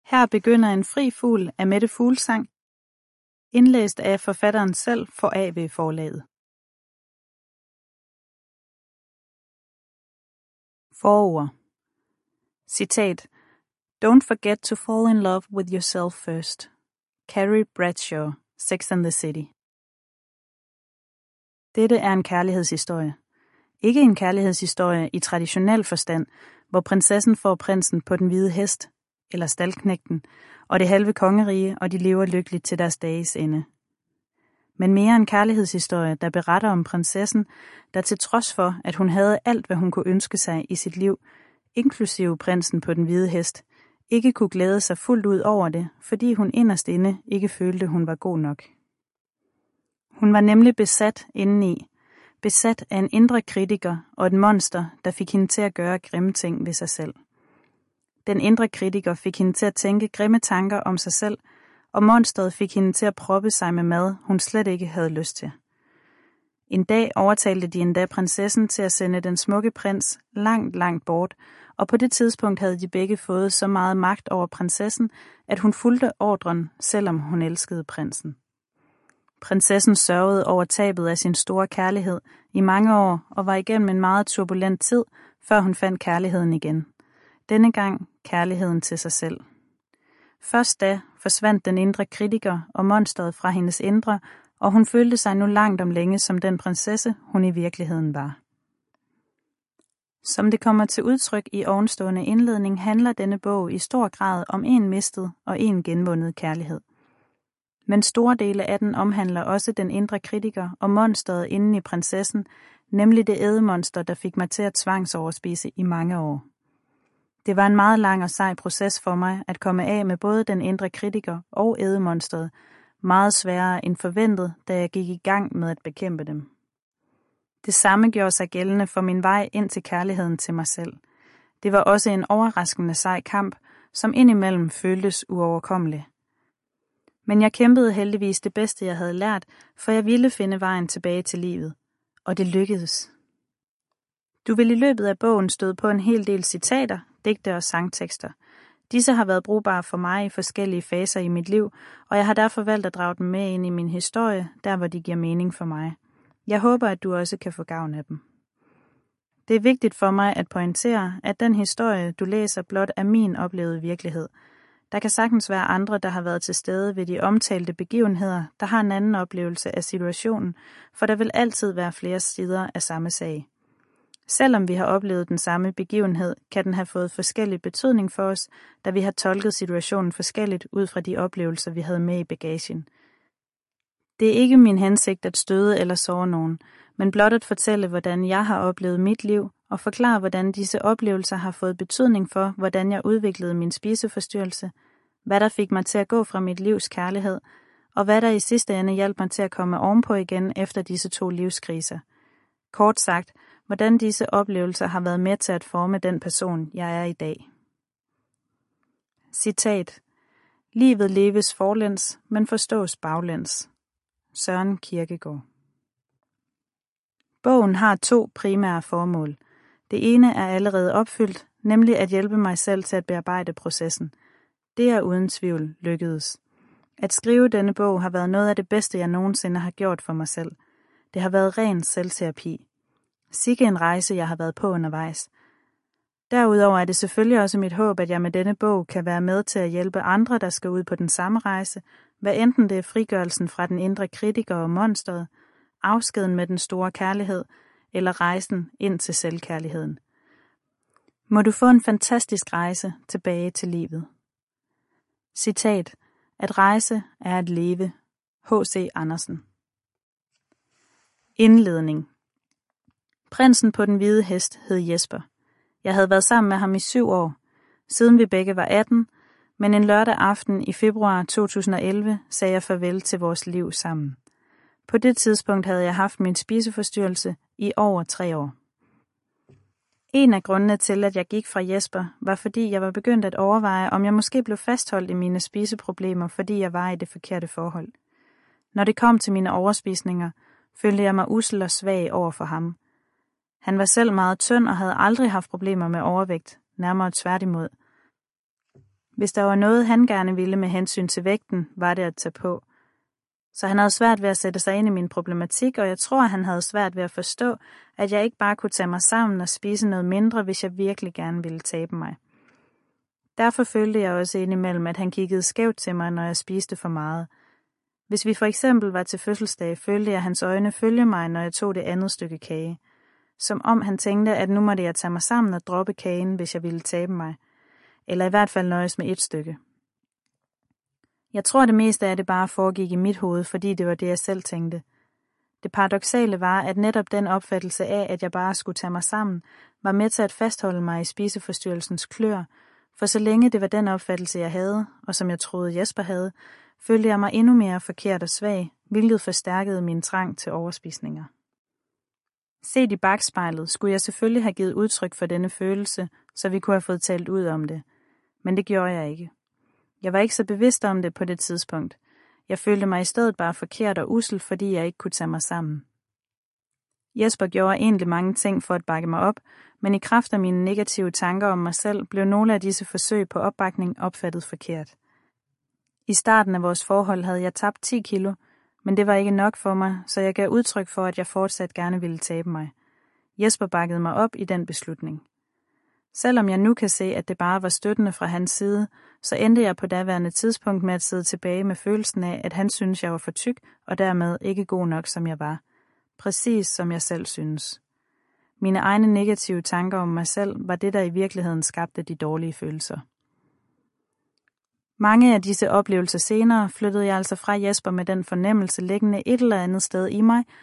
Her begynder en fri fugl af Mette Fuglsang, indlæst af forfatteren selv for AV Forlaget. Forord. Citat: Don't forget to fall in love with yourself first. Carrie Bradshaw, Sex and the City. Dette er en kærlighedshistorie. Ikke en kærlighedshistorie i traditionel forstand, hvor prinsessen får prinsen på den hvide hest, eller staldknægten, og det halve kongerige, og de lever lykkeligt til deres dages ende. Men mere en kærlighedshistorie, der beretter om prinsessen, der til trods for, at hun havde alt, hvad hun kunne ønske sig i sit liv, inklusive prinsen på den hvide hest, ikke kunne glæde sig fuldt ud over det, fordi hun inderst inde ikke følte, hun var god nok. Hun var nemlig besat indeni, besat af en indre kritiker og et monster, der fik hende til at gøre grimme ting ved sig selv. Den indre kritiker fik hende til at tænke grimme tanker om sig selv, og monsteret fik hende til at proppe sig med mad, hun slet ikke havde lyst til. En dag overtalte de endda prinsessen til at sende den smukke prins langt, langt bort, og på det tidspunkt havde de begge fået så meget magt over prinsessen, at hun fulgte ordren, selvom hun elskede prinsen. Prinsessen sørgede over tabet af sin store kærlighed i mange år og var igennem en meget turbulent tid, før hun fandt kærligheden igen. Denne gang kærligheden til sig selv. Først da forsvandt den indre kritiker og monsteret fra hendes indre, og hun følte sig nu langt om længe som den prinsesse, hun i virkeligheden var. Som det kommer til udtryk i ovenstående indledning, handler denne bog i stor grad om en mistet og en genvundet kærlighed. Men store dele af den omhandler også den indre kritiker og monsteret inde i prinsessen, nemlig det ædemonster, der fik mig til at tvangsoverspise i mange år. Det var en meget lang og sej proces for mig at komme af med både den indre kritiker og ædemonsteret, meget sværere end forventet, da jeg gik i gang med at bekæmpe dem. Det samme gjorde sig gældende for min vej ind til kærligheden til mig selv. Det var også en overraskende sej kamp, som indimellem føltes uoverkommelig. Men jeg kæmpede heldigvis det bedste, jeg havde lært, for jeg ville finde vejen tilbage til livet. Og det lykkedes. Du vil i løbet af bogen støde på en hel del citater, digte og sangtekster. Disse har været brugbare for mig i forskellige faser i mit liv, og jeg har derfor valgt at drage dem med ind i min historie, der hvor de giver mening for mig. Jeg håber, at du også kan få gavn af dem. Det er vigtigt for mig at pointere, at den historie, du læser, blot er min oplevede virkelighed. Der kan sagtens være andre, der har været til stede ved de omtalte begivenheder, der har en anden oplevelse af situationen, for der vil altid være flere sider af samme sag. Selvom vi har oplevet den samme begivenhed, kan den have fået forskellig betydning for os, da vi har tolket situationen forskelligt ud fra de oplevelser, vi havde med i bagagen. Det er ikke min hensigt at støde eller såre nogen, men blot at fortælle, hvordan jeg har oplevet mit liv, og forklare, hvordan disse oplevelser har fået betydning for, hvordan jeg udviklede min spiseforstyrrelse, hvad der fik mig til at gå fra mit livs kærlighed, og hvad der i sidste ende hjalp mig til at komme ovenpå igen efter disse 2 livskriser. Kort sagt, hvordan disse oplevelser har været med til at forme den person, jeg er i dag. Citat: Livet leves forlæns, men forstås baglæns. Søren Kierkegaard. Bogen har 2 primære formål. Det ene er allerede opfyldt, nemlig at hjælpe mig selv til at bearbejde processen. Det er uden tvivl lykkedes. At skrive denne bog har været noget af det bedste, jeg nogensinde har gjort for mig selv. Det har været ren selvterapi. Sikke en rejse, jeg har været på undervejs. Derudover er det selvfølgelig også mit håb, at jeg med denne bog kan være med til at hjælpe andre, der skal ud på den samme rejse, hvad enten det er frigørelsen fra den indre kritiker og monsteret, afskeden med den store kærlighed, eller rejsen ind til selvkærligheden. Må du få en fantastisk rejse tilbage til livet. Citat: At rejse er at leve. H.C. Andersen. Indledning. Prinsen på den hvide hest hed Jesper. Jeg havde været sammen med ham i 7 år, siden vi begge var 18, men en lørdag aften i februar 2011 sagde jeg farvel til vores liv sammen. På det tidspunkt havde jeg haft min spiseforstyrrelse i over 3 år. En af grundene til, at jeg gik fra Jesper, var fordi jeg var begyndt at overveje, om jeg måske blev fastholdt i mine spiseproblemer, fordi jeg var i det forkerte forhold. Når det kom til mine overspisninger, følte jeg mig ussel og svag over for ham. Han var selv meget tynd og havde aldrig haft problemer med overvægt, nærmere tværtimod. Hvis der var noget, han gerne ville med hensyn til vægten, var det at tage på. Så han havde svært ved at sætte sig ind i min problematik, og jeg tror, han havde svært ved at forstå, at jeg ikke bare kunne tage mig sammen og spise noget mindre, hvis jeg virkelig gerne ville tabe mig. Derfor følte jeg også indimellem, at han kiggede skævt til mig, når jeg spiste for meget. Hvis vi for eksempel var til fødselsdag, følte jeg, at hans øjne følge mig, når jeg tog det andet stykke kage. Som om han tænkte, at nu måtte jeg tage mig sammen og droppe kagen, hvis jeg ville tabe mig. Eller i hvert fald nøjes med et stykke. Jeg tror, det meste af det bare foregik i mit hoved, fordi det var det, jeg selv tænkte. Det paradoksale var, at netop den opfattelse af, at jeg bare skulle tage mig sammen, var med til at fastholde mig i spiseforstyrrelsens klør, for så længe det var den opfattelse, jeg havde, og som jeg troede Jesper havde, følte jeg mig endnu mere forkert og svag, hvilket forstærkede min trang til overspisninger. Set i bagspejlet skulle jeg selvfølgelig have givet udtryk for denne følelse, så vi kunne have fået talt ud om det. Men det gjorde jeg ikke. Jeg var ikke så bevidst om det på det tidspunkt. Jeg følte mig i stedet bare forkert og ussel, fordi jeg ikke kunne tage mig sammen. Jesper gjorde egentlig mange ting for at bakke mig op, men i kraft af mine negative tanker om mig selv, blev nogle af disse forsøg på opbakning opfattet forkert. I starten af vores forhold havde jeg tabt 10 kilo, men det var ikke nok for mig, så jeg gav udtryk for, at jeg fortsat gerne ville tabe mig. Jesper bakkede mig op i den beslutning. Selvom jeg nu kan se, at det bare var støttende fra hans side, så endte jeg på daværende tidspunkt med at sidde tilbage med følelsen af, at han syntes, jeg var for tyk, og dermed ikke god nok, som jeg var. Præcis som jeg selv synes. Mine egne negative tanker om mig selv var det, der i virkeligheden skabte de dårlige følelser. Mange af disse oplevelser senere flyttede jeg altså fra Jesper med den fornemmelse liggende et eller andet sted i mig,